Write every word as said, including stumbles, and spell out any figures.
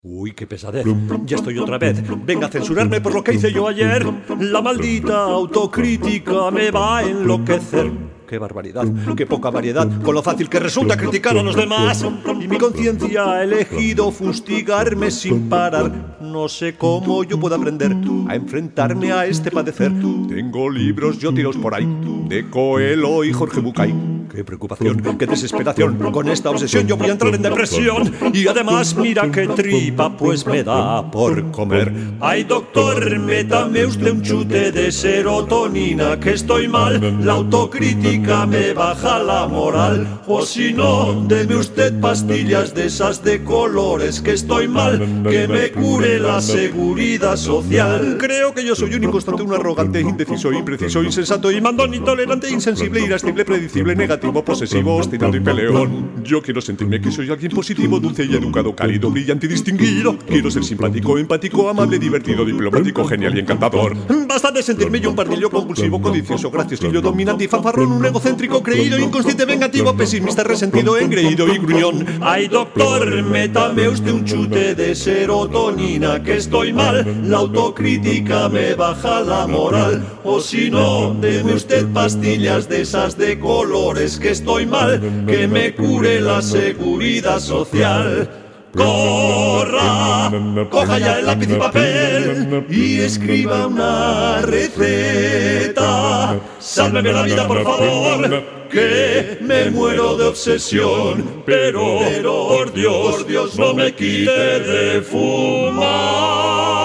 Uy, qué pesadez, ya estoy otra vez. Venga a censurarme por lo que hice yo ayer. La maldita autocrítica me va a enloquecer. Qué barbaridad, qué poca variedad, con lo fácil que resulta criticar a los demás. Y mi conciencia ha elegido fustigarme sin parar. No sé cómo yo puedo aprender a enfrentarme a este padecer. Tengo libros yo tirados por ahí, de Coelho y Jorge Bucay. Qué preocupación, qué desesperación, con esta obsesión yo voy a entrar en depresión. Y además mira qué tripa pues me da por comer. Ay doctor, métame usted un chute de serotonina, que estoy mal, la autocrítica me baja la moral. O si no, deme usted pastillas de esas de colores, que estoy mal, que me cure la seguridad social. Creo que yo soy un inconstante, un arrogante, indeciso, impreciso, insensato, imandón, intolerante, insensible, irascible, predecible, negativo, posesivo, obstinado y peleón. Yo quiero sentirme que soy alguien positivo, dulce y educado, cálido, brillante y distinguido. Quiero ser simpático, empático, amable, divertido, diplomático, genial y encantador. Basta de sentirme yo un pardillo compulsivo, codicioso, graciosillo, dominante y fanfarrón, un egocéntrico, creído, inconsciente, vengativo, pesimista, resentido, engreído y gruñón. Ay doctor, métame usted un chute de serotonina, que estoy mal, la autocrítica me baja la moral. O si no, deme usted pastillas de esas de colores, que estoy mal, que me cure la seguridad social. Corra, coja ya el lápiz y papel y escriba una receta. Sálveme la vida, por favor, que me muero de obsesión. Pero, por Dios, Dios, no me quite de fumar.